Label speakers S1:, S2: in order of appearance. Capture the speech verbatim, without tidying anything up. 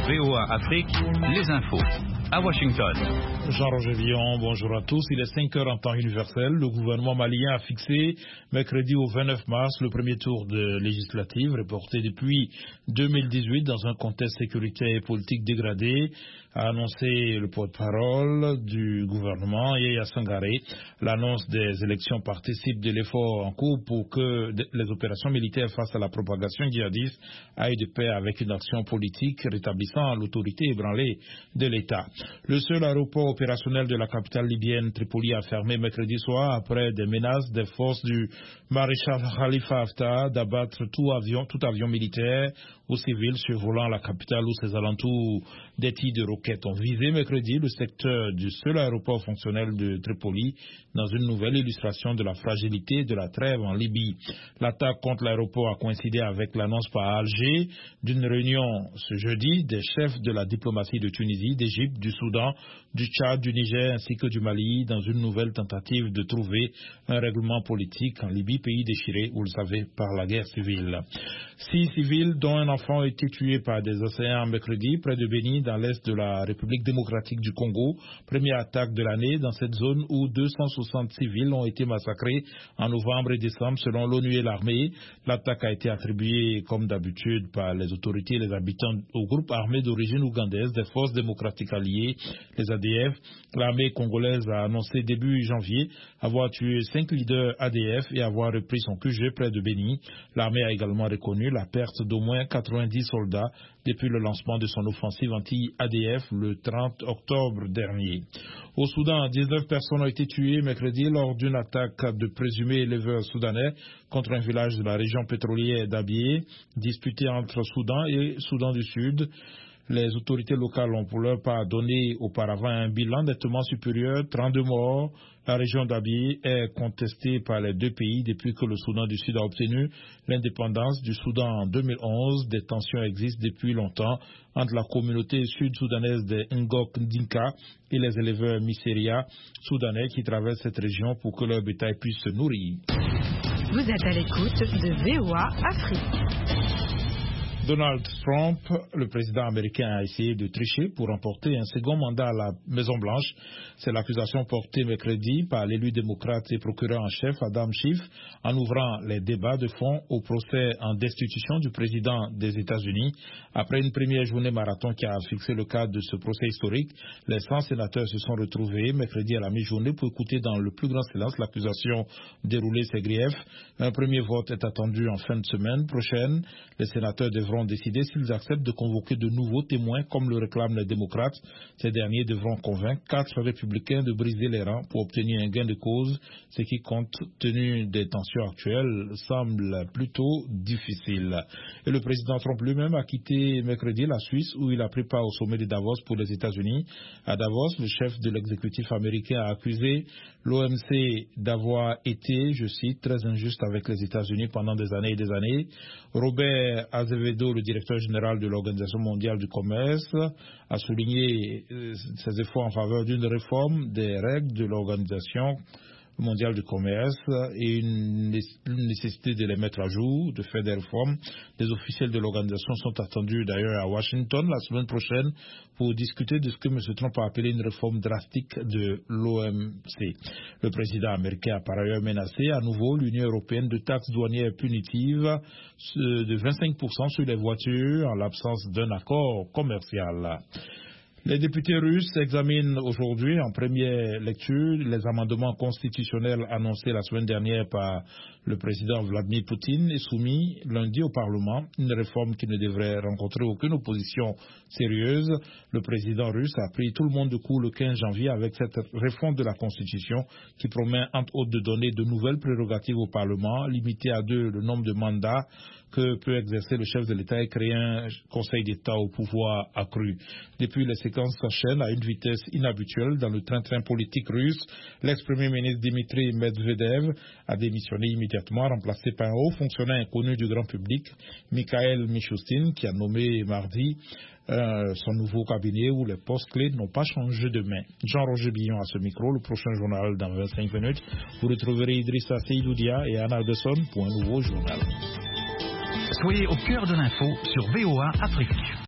S1: V O A Afrique, les infos. À Washington.
S2: Jean-Roger Villon, bonjour à tous. Il est cinq heures en temps universel. Le gouvernement malien a fixé mercredi au vingt-neuf mars le premier tour de législative reporté depuis deux mille dix-huit dans un contexte sécuritaire et politique dégradé, a annoncé le porte-parole du gouvernement, Yaya Sangaré. L'annonce des élections participe de l'effort en cours pour que les opérations militaires face à la propagation djihadiste aillent de pair avec une action politique rétablissant l'autorité ébranlée de l'État. Le seul aéroport opérationnel de la capitale libyenne, Tripoli, a fermé mercredi soir après des menaces des forces du maréchal Khalifa Haftar d'abattre tout avion, tout avion militaire ou civil survolant la capitale ou ses alentours. Des tirs de roquettes ont visé mercredi le secteur du seul aéroport fonctionnel de Tripoli dans une nouvelle illustration de la fragilité de la trêve en Libye. L'attaque contre l'aéroport a coïncidé avec l'annonce par Alger d'une réunion ce jeudi des chefs de la diplomatie de Tunisie, d'Égypte, du Soudan, du Tchad, du Niger ainsi que du Mali dans une nouvelle tentative de trouver un règlement politique en Libye, pays déchiré, vous le savez, par la guerre civile. Six civils, dont un enfant, ont été tués par des assaillants mercredi près de Béni, dans l'est de la République démocratique du Congo. Première attaque de l'année dans cette zone où deux cent soixante civils ont été massacrés en novembre et décembre selon l'ONU et l'armée. L'attaque a été attribuée, comme d'habitude, par les autorités et les habitants au groupe armé d'origine ougandaise des forces démocratiques alliées, les A D F. L'armée congolaise a annoncé début janvier avoir tué cinq leaders A D F et avoir repris son Q G près de Béni. L'armée a également reconnu la perte d'au moins quatre-vingt-dix soldats depuis le lancement de son offensive anti-A D F le trente octobre dernier. Au Soudan, dix-neuf personnes ont été tuées mercredi lors d'une attaque de présumés éleveurs soudanais contre un village de la région pétrolière d'Abyei, disputé entre Soudan et Soudan du Sud. Les autorités locales ont pour leur part donné auparavant un bilan nettement supérieur, trente-deux morts. La région d'Abyei est contestée par les deux pays depuis que le Soudan du Sud a obtenu l'indépendance du Soudan en deux mille onze. Des tensions existent depuis longtemps entre la communauté sud-soudanaise des Ngok Dinka et les éleveurs Miseria soudanais qui traversent cette région pour que leur bétail puisse se nourrir.
S3: Vous êtes à l'écoute de V O A Afrique.
S2: Donald Trump, le président américain, a essayé de tricher pour remporter un second mandat à la Maison-Blanche. C'est l'accusation portée mercredi par l'élu démocrate et procureur en chef Adam Schiff en ouvrant les débats de fond au procès en destitution du président des États-Unis. Après une première journée marathon qui a fixé le cadre de ce procès historique, les cent sénateurs se sont retrouvés mercredi à la mi-journée pour écouter dans le plus grand silence l'accusation, dérouler ses griefs. Un premier vote est attendu en fin de semaine prochaine. Les sénateurs devront décider s'ils acceptent de convoquer de nouveaux témoins comme le réclament les démocrates. Ces derniers devront convaincre quatre républicains de briser les rangs pour obtenir un gain de cause, ce qui, compte tenu des tensions actuelles, semble plutôt difficile. Et le président Trump lui-même a quitté mercredi la Suisse où il a pris part au sommet de Davos pour les États-Unis. À Davos, le chef de l'exécutif américain a accusé l'O M C d'avoir été, je cite, très injuste avec les États-Unis pendant des années et des années. Robert Azevedo, le directeur général de l'Organisation mondiale du commerce, a souligné ses efforts en faveur d'une réforme des règles de l'Organisation mondiale du commerce et une nécessité de les mettre à jour, de faire des réformes. Les officiels de l'organisation sont attendus d'ailleurs à Washington la semaine prochaine pour discuter de ce que M. Trump a appelé une réforme drastique de l'O M C. Le président américain a par ailleurs menacé à nouveau l'Union européenne de taxes douanières punitives de vingt-cinq pour cent sur les voitures en l'absence d'un accord commercial. Les députés russes examinent aujourd'hui en première lecture les amendements constitutionnels annoncés la semaine dernière par le président Vladimir Poutine et soumis lundi au Parlement, une réforme qui ne devrait rencontrer aucune opposition sérieuse. Le président russe a pris tout le monde de court le quinze janvier avec cette réforme de la Constitution qui promet entre autres de donner de nouvelles prérogatives au Parlement, limiter à deux le nombre de mandats que peut exercer le chef de l'État et créer un Conseil d'État au pouvoir accru. Depuis, les séquences s'enchaînent à une vitesse inhabituelle dans le train-train politique russe. L'ex-premier ministre Dmitry Medvedev a démissionné immédiatement, remplacé par un haut fonctionnaire inconnu du grand public, Mikhail Mishustin, qui a nommé mardi euh, son nouveau cabinet où les postes clés n'ont pas changé de main. Jean-Roger Villon à ce micro. Le prochain journal dans vingt-cinq minutes. Vous retrouverez Idrissa Seydoudia et Anna Besson pour un nouveau journal.
S1: Soyez au cœur de l'info sur V O A Afrique.